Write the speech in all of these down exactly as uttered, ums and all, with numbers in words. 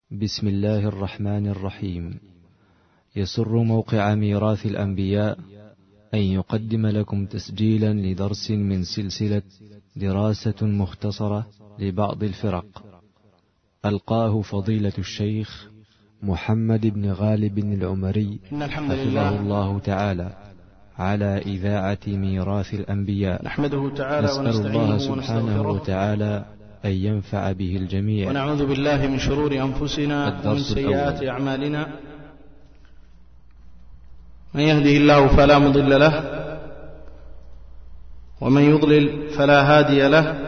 بسم الله الرحمن الرحيم. يسر موقع ميراث الأنبياء أن يقدم لكم تسجيلا لدرس من سلسلة دراسة مختصرة لبعض الفرق، ألقاه فضيلة الشيخ محمد بن غالب العمري حفظه الله تعالى على إذاعة ميراث الأنبياء. نحمده تعالى نسأل الله سبحانه وتعالى أن ينفع به الجميع. ونعوذ بالله من شرور أنفسنا ومن سيئات أعمالنا، من يهده الله فلا مضل له ومن يضلل فلا هادي له،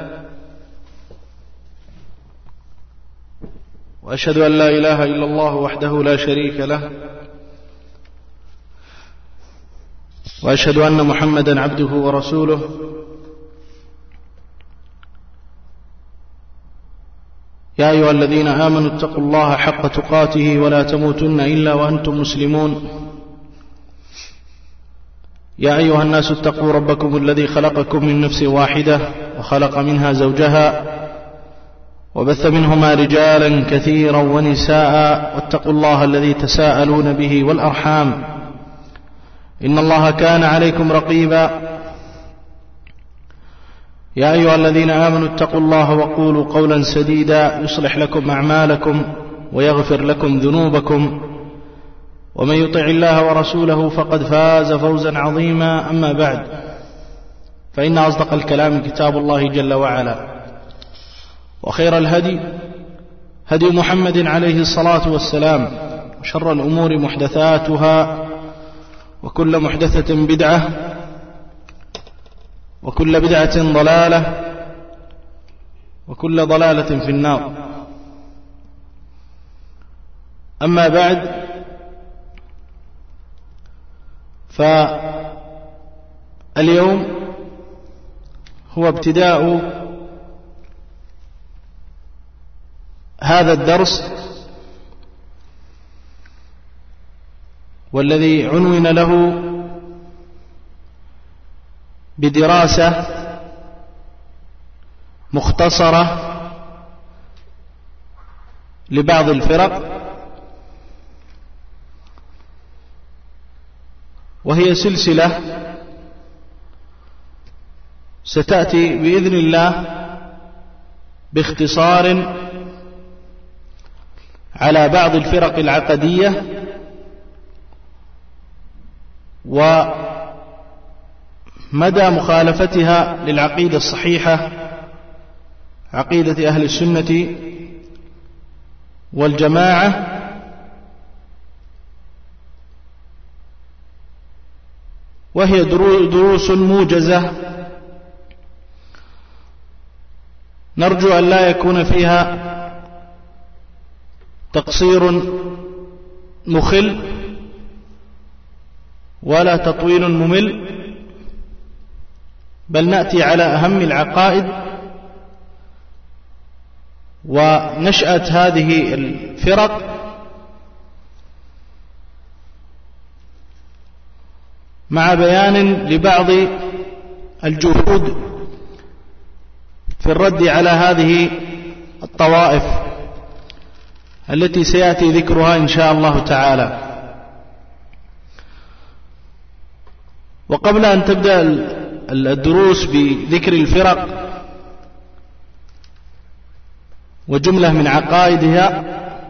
وأشهد أن لا إله إلا الله وحده لا شريك له، وأشهد أن محمدا عبده ورسوله. يا أيها الذين آمنوا اتقوا الله حق تقاته ولا تموتن إلا وأنتم مسلمون. يا أيها الناس اتقوا ربكم الذي خلقكم من نفس واحدة وخلق منها زوجها وبث منهما رجالا كثيرا ونساء، واتقوا الله الذي تساءلون به والأرحام إن الله كان عليكم رقيبا. يا أيها الذين آمنوا اتقوا الله وقولوا قولا سديدا يصلح لكم أعمالكم ويغفر لكم ذنوبكم، ومن يطع الله ورسوله فقد فاز فوزا عظيما. أما بعد، فإن أصدق الكلام كتاب الله جل وعلا، وخير الهدي هدي محمد عليه الصلاة والسلام، وشر الأمور محدثاتها، وكل محدثة بدعة، وكل بدعة ضلالة، وكل ضلالة في النار. أما بعد، فاليوم هو ابتداء هذا الدرس، والذي عنون له بدراسة مختصرة لبعض الفرق، وهي سلسلة ستأتي بإذن الله باختصار على بعض الفرق العقدية ومدى مخالفتها للعقيدة الصحيحة، عقيدة أهل السنة والجماعة، وهي دروس موجزة نرجو أن لا يكون فيها تقصير مخل ولا تطويل ممل، بل نأتي على أهم العقائد ونشأة هذه الفرق، مع بيان لبعض الجهود في الرد على هذه الطوائف التي سيأتي ذكرها إن شاء الله تعالى. وقبل أن تبدأ الدروس بذكر الفرق وجملة من عقائدها،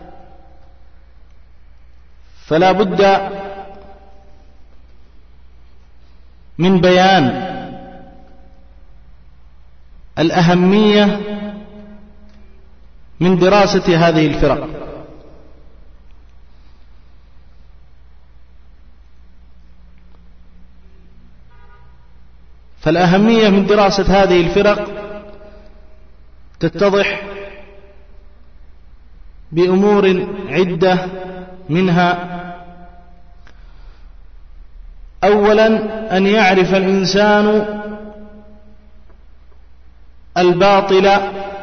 فلا بد من بيان الأهمية من دراسة هذه الفرق. فالأهمية من دراسة هذه الفرق تتضح بأمور عدة، منها أولا أن يعرف الإنسان الباطل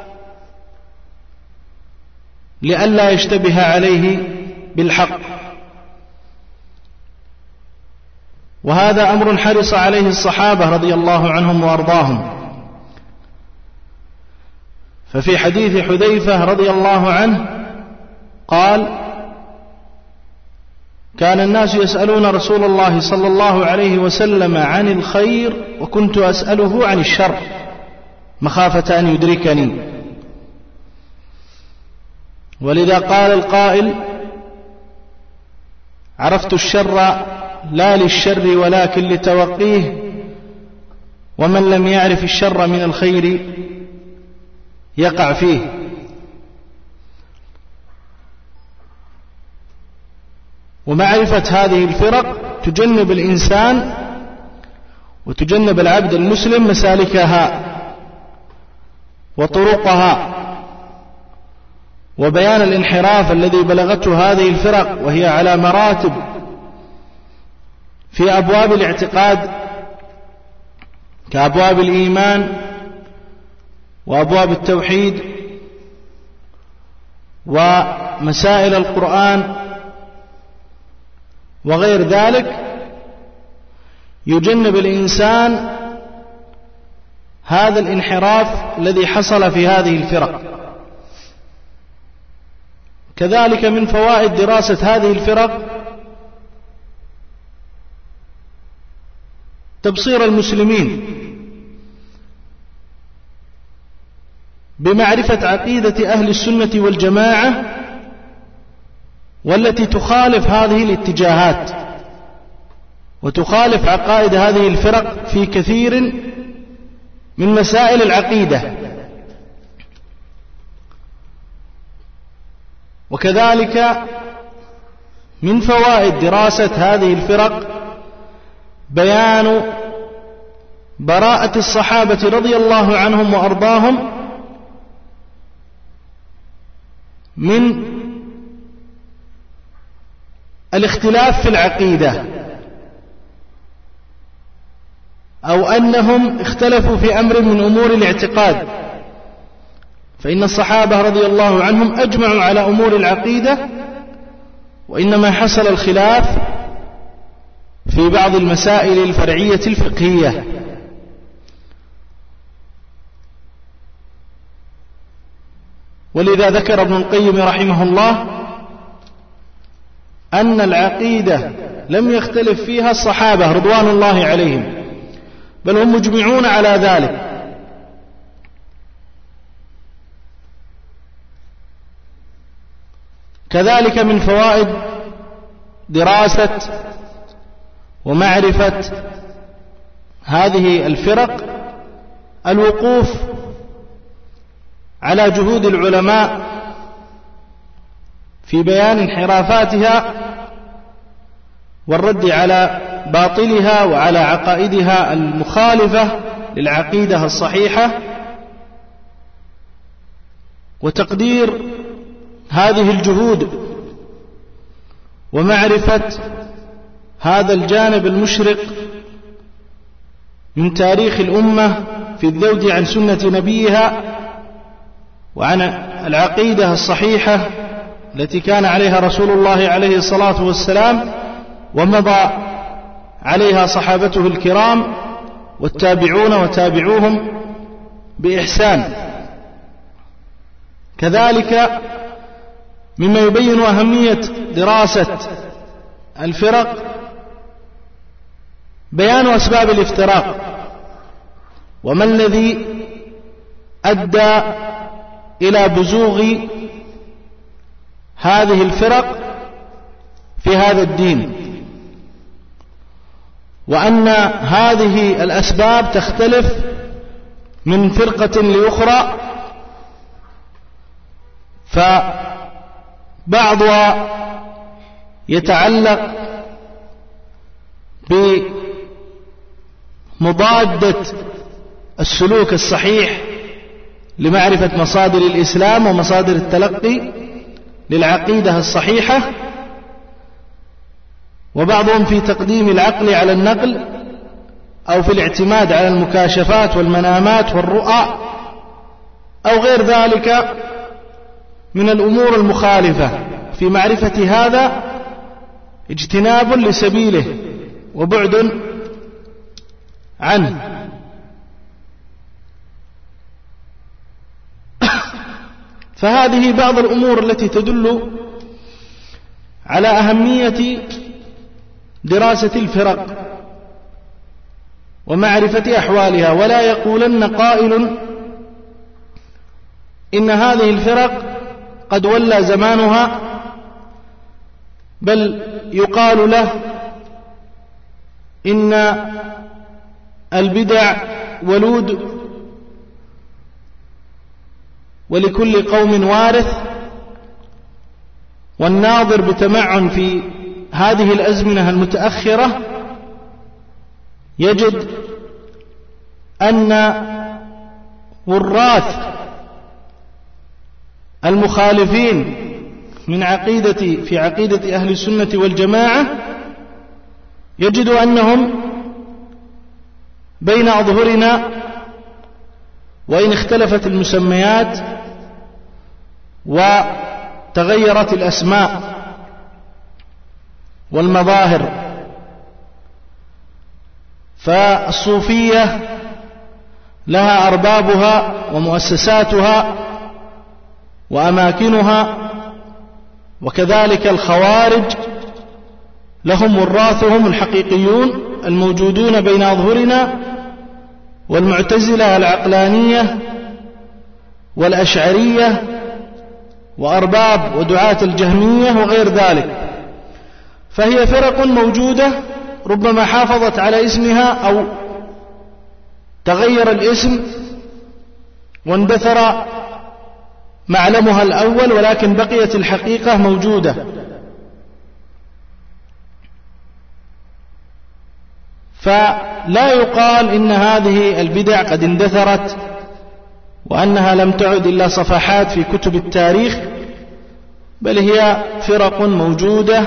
لئلا يشتبه عليه بالحق، وهذا أمر حرص عليه الصحابة رضي الله عنهم وأرضاهم. ففي حديث حذيفة رضي الله عنه قال: كان الناس يسألون رسول الله صلى الله عليه وسلم عن الخير وكنت أسأله عن الشر مخافة أن يدركني. ولذا قال القائل: عرفت الشر لا للشر ولكن لتوقيه، ومن لم يعرف الشر من الخير يقع فيه. ومعرفة هذه الفرق تجنب الإنسان وتجنب العبد المسلم مسالكها وطرقها، وبيان الانحراف الذي بلغته هذه الفرق، وهي على مراتب في أبواب الاعتقاد كأبواب الإيمان وأبواب التوحيد ومسائل القرآن وغير ذلك، يجنب الإنسان هذا الانحراف الذي حصل في هذه الفرق. كذلك من فوائد دراسة هذه الفرق تبصير المسلمين بمعرفة عقيدة أهل السنة والجماعة، والتي تخالف هذه الاتجاهات وتخالف عقائد هذه الفرق في كثير من مسائل العقيدة. وكذلك من فوائد دراسة هذه الفرق بيان براءة الصحابة رضي الله عنهم وأرضاهم من الاختلاف في العقيدة، أو أنهم اختلفوا في أمر من أمور الاعتقاد، فإن الصحابة رضي الله عنهم أجمعوا على أمور العقيدة، وإنما حصل الخلاف في بعض المسائل الفرعية الفقهية. ولذا ذكر ابن القيم رحمه الله أن العقيدة لم يختلف فيها الصحابة رضوان الله عليهم، بل هم مجمعون على ذلك. كذلك من فوائد دراسة ومعرفة هذه الفرق الوقوف على جهود العلماء في بيان انحرافاتها والرد على باطلها وعلى عقائدها المخالفة للعقيدة الصحيحة، وتقدير هذه الجهود ومعرفة هذا الجانب المشرق من تاريخ الأمة في الذود عن سنة نبيها وعن العقيدة الصحيحة التي كان عليها رسول الله عليه الصلاة والسلام ومضى عليها صحابته الكرام والتابعون وتابعوهم بإحسان. كذلك مما يبين أهمية دراسة الفرق بيان أسباب الافتراق، وما الذي أدى إلى بزوغ هذه الفرق في هذا الدين، وأن هذه الأسباب تختلف من فرقة لأخرى، فبعضها يتعلق بمضادة السلوك الصحيح لمعرفة مصادر الإسلام ومصادر التلقي للعقيدة الصحيحة، وبعضهم في تقديم العقل على النقل أو في الاعتماد على المكاشفات والمنامات والرؤى أو غير ذلك من الأمور المخالفة. في معرفة هذا اجتناب لسبيله وبعد عنه. فهذه بعض الأمور التي تدل على أهمية دراسة الفرق ومعرفة أحوالها، ولا يقولن قائل إن هذه الفرق قد ولى زمانها، بل يقال له إن البدع ولود ولكل قوم وارث، والناظر بتمعن في هذه الأزمنة المتأخرة يجد أن وراث المخالفين من عقيدة في عقيدة أهل السنة والجماعة يجد أنهم بين أظهرنا، وإن اختلفت المسميات وتغيرت الأسماء والمظاهر. فالصوفية لها أربابها ومؤسساتها وأماكنها، وكذلك الخوارج لهم وراثهم الحقيقيون الموجودون بين أظهرنا، والمعتزلة العقلانية والأشعرية وأرباب ودعاة الجهمية وغير ذلك. فهي فرق موجودة ربما حافظت على اسمها أو تغير الاسم واندثر معلمها الأول، ولكن بقيت الحقيقة موجودة. فلا يقال إن هذه البدع قد اندثرت وأنها لم تعد إلا صفحات في كتب التاريخ، بل هي فرق موجودة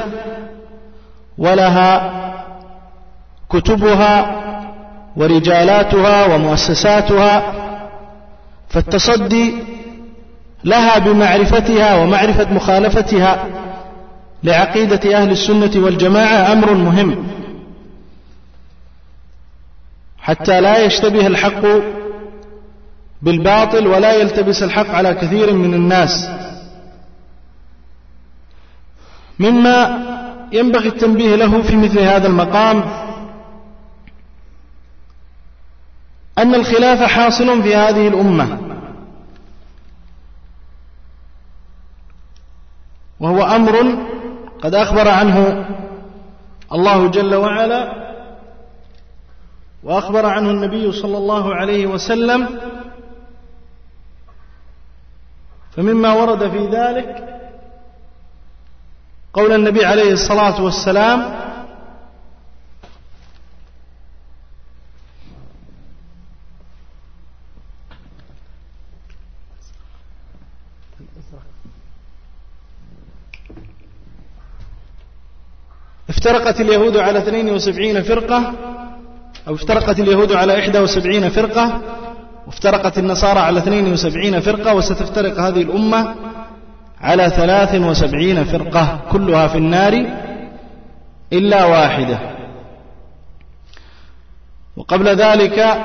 ولها كتبها ورجالاتها ومؤسساتها، فالتصدي لها بمعرفتها ومعرفة مخالفتها لعقيدة أهل السنة والجماعة أمر مهم، حتى لا يشتبه الحق بالباطل ولا يلتبس الحق على كثير من الناس. مما ينبغي التنبيه له في مثل هذا المقام أن الخلاف حاصل في هذه الأمة، وهو أمر قد أخبر عنه الله جل وعلا وأخبر عنه النبي صلى الله عليه وسلم. فمما ورد في ذلك قول النبي عليه الصلاة والسلام: افترقت اليهود على اثنين وسبعين فرقة، أو افترقت اليهود على إحدى وسبعين فرقة، وافترقت النصارى على اثنين وسبعين فرقة، وستفترق هذه الأمة على ثلاث وسبعين فرقة كلها في النار إلا واحدة. وقبل ذلك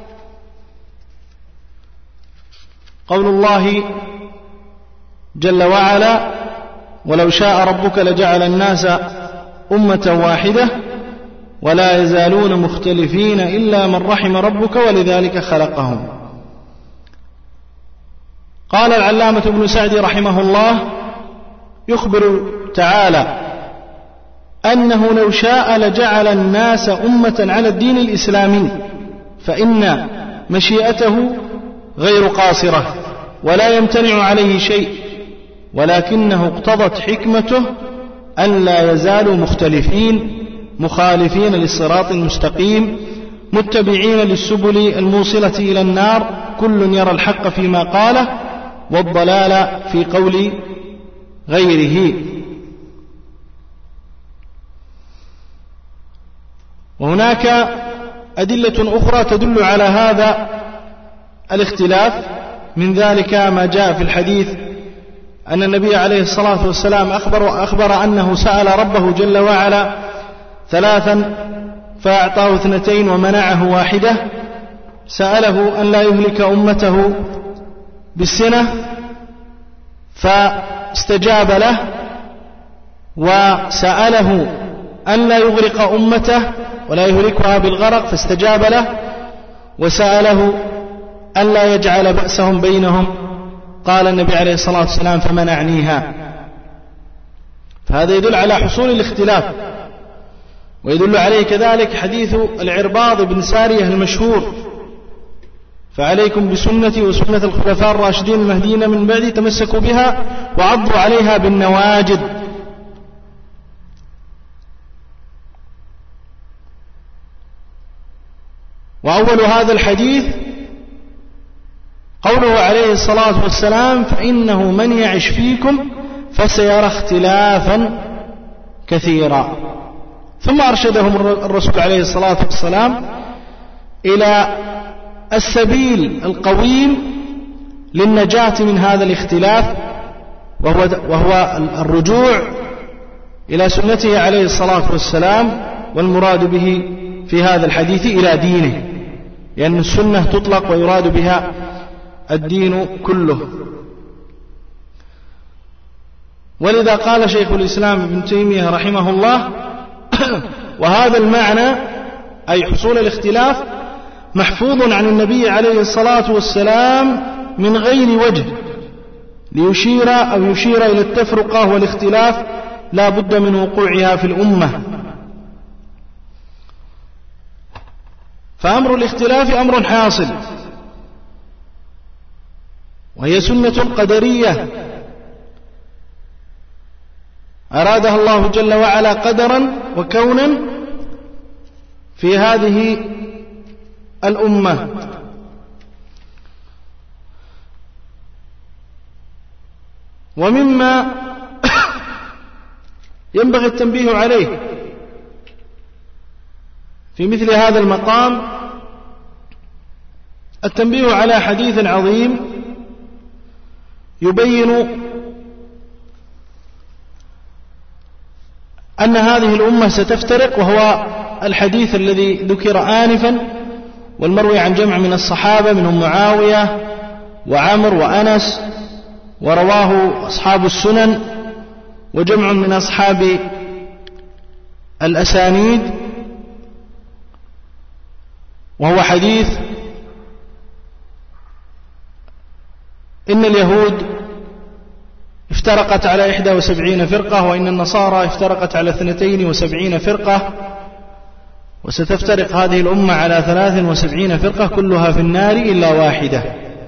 قول الله جل وعلا: ولو شاء ربك لجعل الناس أمة واحدة ولا يزالون مختلفين إلا من رحم ربك ولذلك خلقهم. قال العلامة ابن سعدي رحمه الله يخبر تعالى أنه لو شاء لجعل الناس أمة على الدين الإسلامي، فإن مشيئته غير قاصرة ولا يمتنع عليه شيء، ولكنه اقتضت حكمته أن لا يزالوا مختلفين مخالفين للصراط المستقيم متبعين للسبل الموصلة إلى النار، كل يرى الحق فيما قاله والضلال في قول غيره. وهناك أدلة أخرى تدل على هذا الاختلاف، من ذلك ما جاء في الحديث أن النبي عليه الصلاة والسلام أخبر, أخبر أنه سأل ربه جل وعلا ثلاثا فأعطاه اثنتين ومنعه واحدة. سأله أن لا يهلك أمته بالسنة فاستجاب له، وسأله أن لا يغرق أمته ولا يهلكها بالغرق فاستجاب له، وسأله أن لا يجعل بأسهم بينهم، قال النبي عليه الصلاة والسلام فمنعنيها. فهذا يدل على حصول الاختلاف، ويدل عليه كذلك حديث العرباض بن سارية المشهور: فعليكم بسنتي وسنة الخلفاء الراشدين المهديين من بعدي تمسكوا بها وعضوا عليها بالنواجذ. وأول هذا الحديث قوله عليه الصلاة والسلام: فإنه من يعش فيكم فسيرى اختلافا كثيرا. ثم أرشدهم الرسول عليه الصلاة والسلام إلى السبيل القويم للنجاة من هذا الاختلاف، وهو, وهو الرجوع إلى سنته عليه الصلاة والسلام، والمراد به في هذا الحديث إلى دينه، لأن السنة تطلق ويراد بها الدين كله. ولذا قال شيخ الإسلام ابن تيمية رحمه الله: وهذا المعنى أي حصول الاختلاف محفوظ عن النبي عليه الصلاة والسلام من غير وجه ليشير أو يشير إلى التفرقة والاختلاف لا بد من وقوعها في الأمة. فأمر الاختلاف أمر حاصل، وهي سنة قدرية أرادها الله جل وعلا قدرا وكونا في هذه الأمة. ومما ينبغي التنبيه عليه في مثل هذا المقام التنبيه على حديث عظيم يبين أن هذه الأمة ستفترق، وهو الحديث الذي ذكر آنفا والمروي عن جمع من الصحابة منهم معاوية وعمر وأنس، ورواه أصحاب السنن وجمع من أصحاب الأسانيد، وهو حديث: إن اليهود افترقت على إحدى وسبعين فرقة، وإن النصارى افترقت على اثنتين وسبعين فرقة، وستفترق هذه الأمة على ثلاث وسبعين فرقة كلها في النار إلا واحدة.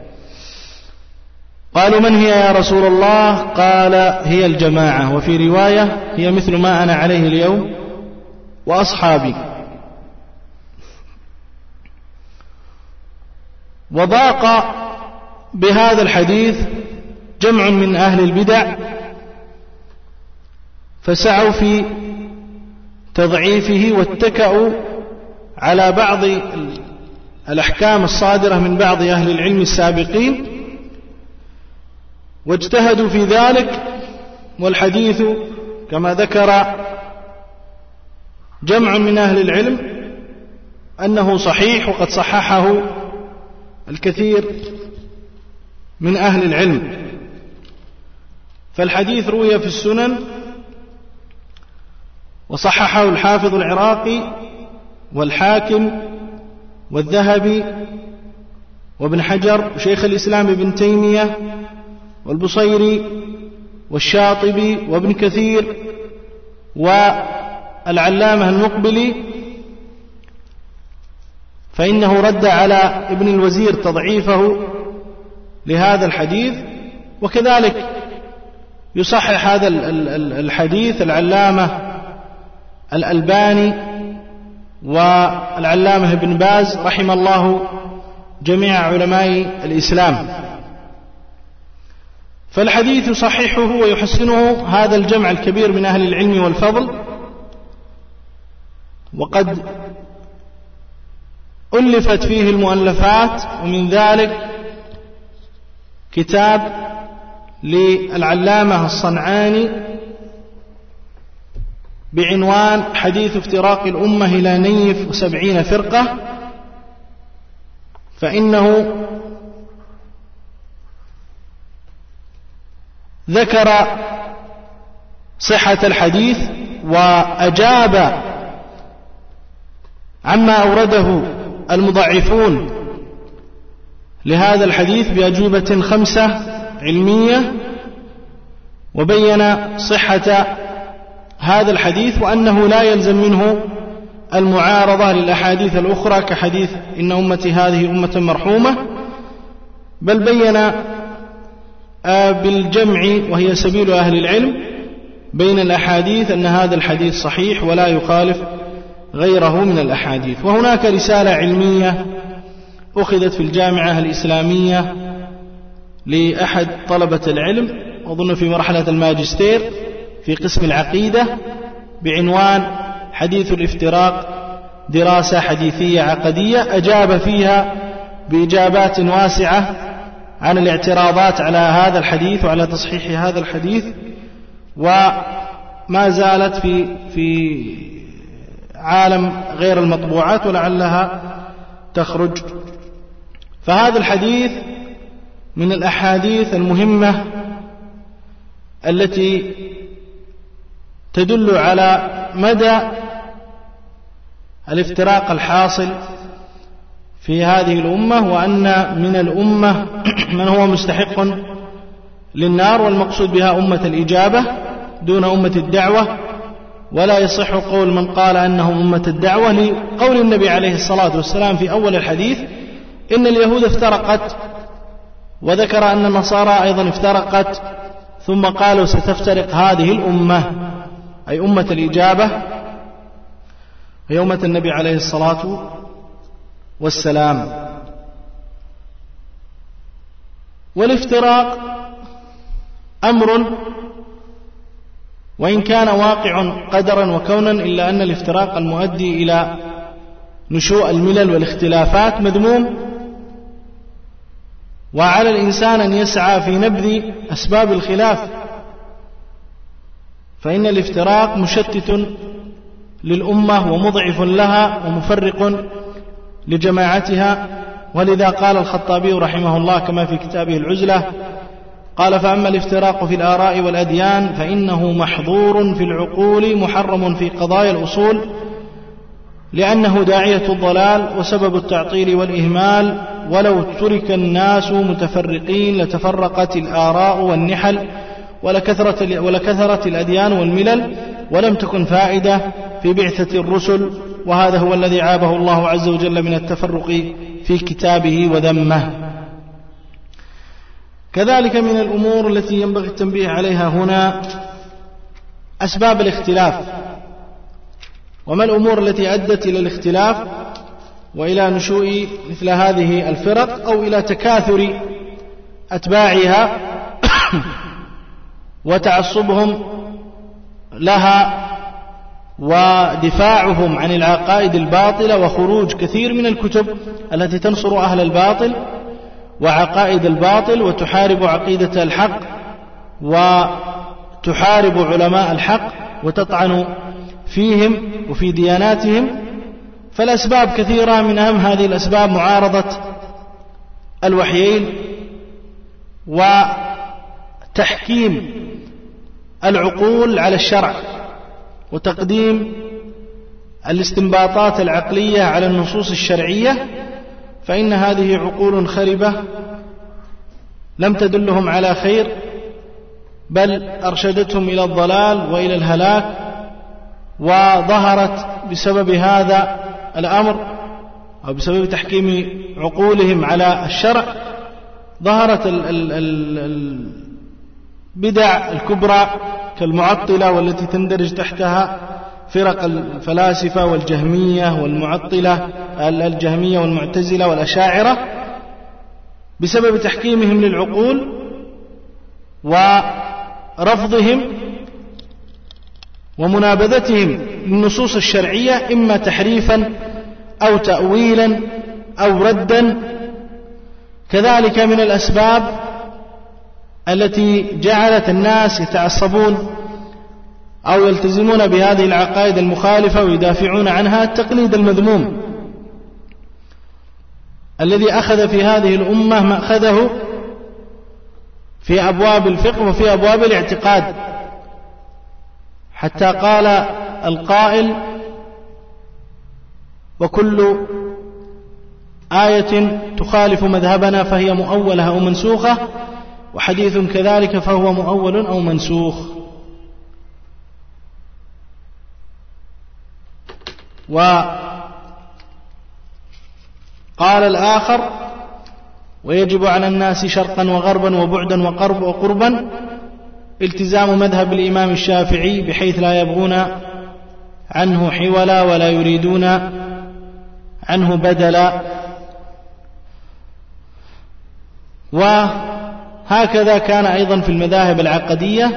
قالوا: من هي يا رسول الله؟ قال: هي الجماعة، وفي رواية: هي مثل ما أنا عليه اليوم وأصحابي. وضاق بهذا الحديث جمع من أهل البدع فسعوا في تضعيفه واتكأوا على بعض الأحكام الصادرة من بعض أهل العلم السابقين واجتهدوا في ذلك. والحديث كما ذكر جمع من أهل العلم أنه صحيح، وقد صححه الكثير من أهل العلم. فالحديث روي في السنن وصححه الحافظ العراقي والحاكم والذهبي وابن حجر وشيخ الإسلام ابن تيمية والبصيري والشاطبي وابن كثير والعلامة المقبلي، فإنه رد على ابن الوزير تضعيفه لهذا الحديث. وكذلك يصحح هذا الحديث العلامة الألباني والعلامة ابن باز رحم الله جميع علماء الإسلام. فالحديث يصححه ويحسنه هذا الجمع الكبير من أهل العلم والفضل. وقد ألفت فيه المؤلفات، ومن ذلك كتاب للعلامة الصنعاني بعنوان حديث افتراق الأمة إلى نيف وسبعين فرقة، فإنه ذكر صحة الحديث وأجاب عما أورده المضعفون لهذا الحديث بأجوبة خمسة علمية، وبين صحة هذا الحديث وأنه لا يلزم منه المعارضة للأحاديث الأخرى كحديث إن أمتي هذه أمة مرحومة، بل بين بالجمع وهي سبيل أهل العلم بين الأحاديث أن هذا الحديث صحيح ولا يخالف غيره من الأحاديث. وهناك رسالة علمية أخذت في الجامعة الإسلامية لأحد طلبة العلم أظن في مرحلة الماجستير في قسم العقيدة بعنوان حديث الافتراق دراسة حديثية عقدية، أجاب فيها بإجابات واسعة عن الاعتراضات على هذا الحديث وعلى تصحيح هذا الحديث، وما زالت في في عالم غير المطبوعات ولعلها تخرج. فهذا الحديث من الأحاديث المهمة التي تدل على مدى الافتراق الحاصل في هذه الأمة، وأن من الأمة من هو مستحق للنار، والمقصود بها أمة الإجابة دون أمة الدعوة، ولا يصح قول من قال أنهم أمة الدعوة لقول النبي عليه الصلاة والسلام في أول الحديث إن اليهود افترقت، وذكر أن النصارى أيضا افترقت، ثم قالوا ستفترق هذه الأمة أي أمة الإجابة هي أمة النبي عليه الصلاة والسلام. والافتراق أمر وإن كان واقع قدرا وكونا، إلا أن الافتراق المؤدي إلى نشوء الملل والاختلافات مذموم، وعلى الإنسان أن يسعى في نبذ أسباب الخلاف، فإن الافتراق مشتت للأمة ومضعف لها ومفرق لجماعتها. ولذا قال الخطابي رحمه الله كما في كتابه العزلة قال: فأما الافتراق في الآراء والأديان فإنه محظور في العقول محرم في قضايا الأصول، لأنه داعية الضلال وسبب التعطيل والإهمال، ولو ترك الناس متفرقين لتفرقت الآراء والنحل ولكثرت, ولكثرت الأديان والملل، ولم تكن فائدة في بعثة الرسل، وهذا هو الذي عابه الله عز وجل من التفرق في كتابه وذمه. كذلك من الأمور التي ينبغي التنبيه عليها هنا أسباب الاختلاف، وما الأمور التي أدت إلى الاختلاف وإلى نشوء مثل هذه الفرق أو إلى تكاثر أتباعها وتعصبهم لها ودفاعهم عن العقائد الباطلة وخروج كثير من الكتب التي تنصر أهل الباطل وعقائد الباطل وتحارب عقيدة الحق وتحارب علماء الحق وتطعن فيهم وفي دياناتهم. فالأسباب كثيرة، من أهم هذه الأسباب معارضة الوحيين وتحكيم العقول على الشرع وتقديم الاستنباطات العقلية على النصوص الشرعية، فإن هذه عقول خربة لم تدلهم على خير، بل أرشدتهم إلى الضلال وإلى الهلاك. وظهرت بسبب هذا الأمر أو بسبب تحكيم عقولهم على الشرع ظهرت البدع الكبرى كالمعطلة والتي تندرج تحتها فرق الفلاسفة والجهمية والمعطلة الجهمية والمعتزلة والأشاعرة، بسبب تحكيمهم للعقول ورفضهم ومنابذتهم للنصوص الشرعية إما تحريفا أو تأويلا أو ردا. كذلك من الأسباب التي جعلت الناس يتعصبون أو يلتزمون بهذه العقائد المخالفة ويدافعون عنها التقليد المذموم الذي أخذ في هذه الأمة ما أخذه في أبواب الفقه وفي أبواب الاعتقاد، حتى قال القائل: وكل آية تخالف مذهبنا فهي مؤولة أو منسوخة، وحديث كذلك فهو مؤول أو منسوخ. وقال الآخر: ويجب على الناس شرقا وغربا وبعدا وقرب وقربا التزام مذهب الإمام الشافعي، بحيث لا يبغون عنه حولا ولا يريدون عنه بدلا. وهكذا كان أيضا في المذاهب العقدية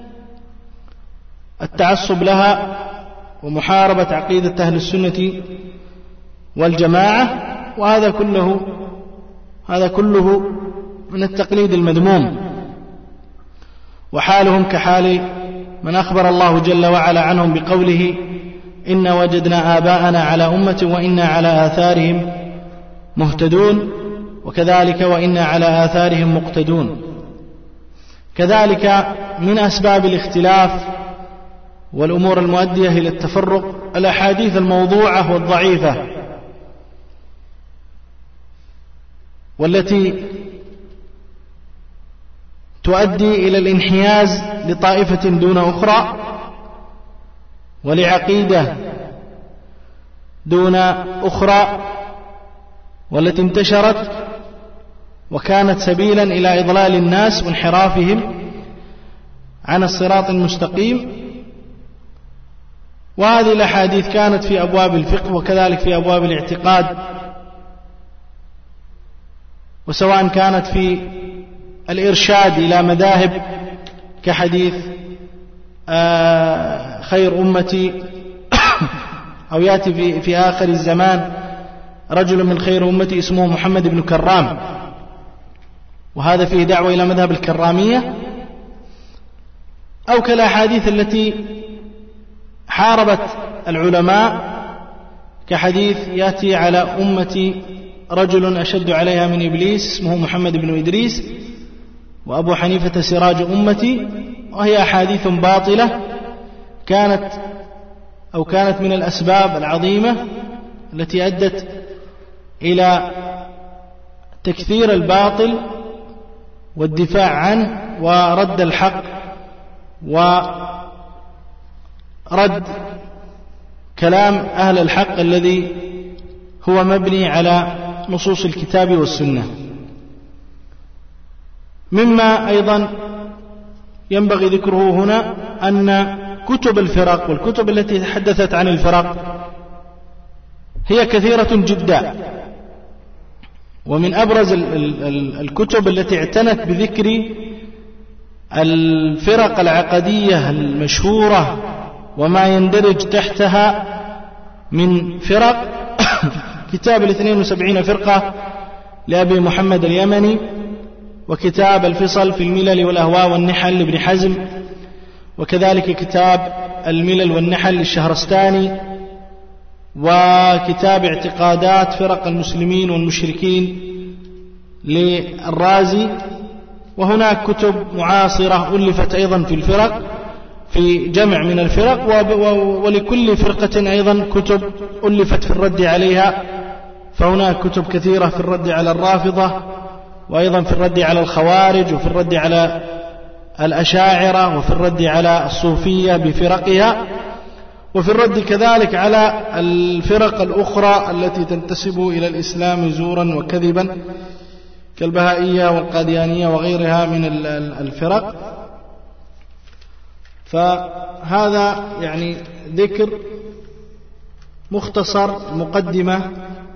التعصب لها ومحاربة عقيدة أهل السنة والجماعة، وهذا كله هذا كله من التقليد المذموم، وحالهم كحال من أخبر الله جل وعلا عنهم بقوله: إن وجدنا آباءنا على أمة وإنا على آثارهم مهتدون، وكذلك وإنا على آثارهم مقتدون. كذلك من أسباب الاختلاف والأمور المؤدية إلى التفرق الأحاديث الموضوعة والضعيفة، والتي تؤدي إلى الانحياز لطائفة دون أخرى، ولعقيدة دون أخرى، والتي انتشرت وكانت سبيلا إلى إضلال الناس وانحرافهم عن الصراط المستقيم. وهذه الأحاديث كانت في أبواب الفقه وكذلك في أبواب الاعتقاد، وسواء كانت في الإرشاد إلى مذاهب كحديث آه خير أمتي، أو يأتي في, في آخر الزمان رجل من خير أمتي اسمه محمد بن كرام، وهذا فيه دعوة إلى مذهب الكرامية، أو كالأحاديث التي حاربت العلماء كحديث يأتي على أمتي رجل أشد عليها من إبليس اسمه محمد بن إدريس، وأبو حنيفة سراج أمتي، وهي أحاديث باطلة كانت أو كانت من الأسباب العظيمة التي أدت إلى تكثير الباطل والدفاع عنه ورد الحق ورد كلام أهل الحق الذي هو مبني على نصوص الكتاب والسنة. مما أيضا ينبغي ذكره هنا أن كتب الفرق والكتب التي تحدثت عن الفرق هي كثيرة جدا، ومن أبرز الكتب التي اعتنت بذكر الفرق العقدية المشهورة وما يندرج تحتها من فرق كتاب الاثنين وسبعين فرقة لأبي محمد اليمني، وكتاب الفصل في الملل والأهواء والنحل لابن حزم، وكذلك كتاب الملل والنحل للشهرستاني، وكتاب اعتقادات فرق المسلمين والمشركين للرازي. وهناك كتب معاصرة ألفت أيضا في الفرق في جمع من الفرق، ولكل فرقة أيضا كتب ألفت في الرد عليها، فهناك كتب كثيرة في الرد على الرافضة، وأيضا في الرد على الخوارج، وفي الرد على الأشاعرة، وفي الرد على الصوفية بفرقها، وفي الرد كذلك على الفرق الأخرى التي تنتسب إلى الإسلام زورا وكذبا كالبهائية والقاديانية وغيرها من الفرق. فهذا يعني ذكر مختصر مقدمة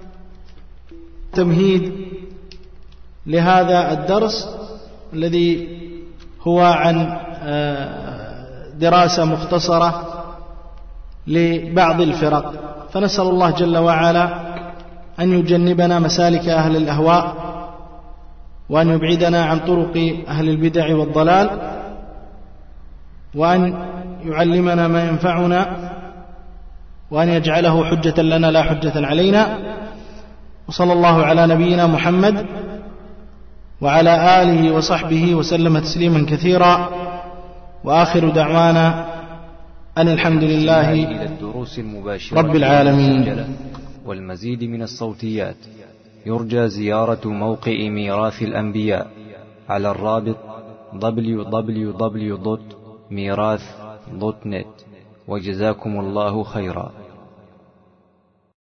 تمهيد لهذا الدرس الذي هو عن دراسة مختصرة لبعض الفرق. فنسأل الله جل وعلا أن يجنبنا مسالك أهل الأهواء، وأن يبعدنا عن طرق أهل البدع والضلال، وأن يعلمنا ما ينفعنا، وأن يجعله حجة لنا لا حجة علينا. وصلى الله على نبينا محمد وعلى آله وصحبه وسلم تسليما كثيرا، وآخر دعوانا أن الحمد لله رب العالمين. والمزيد من الصوتيات يرجى زيارة موقع ميراث الأنبياء على الرابط دبليو دبليو دبليو دوت ميراث دوت نت. وجزاكم الله خيرا.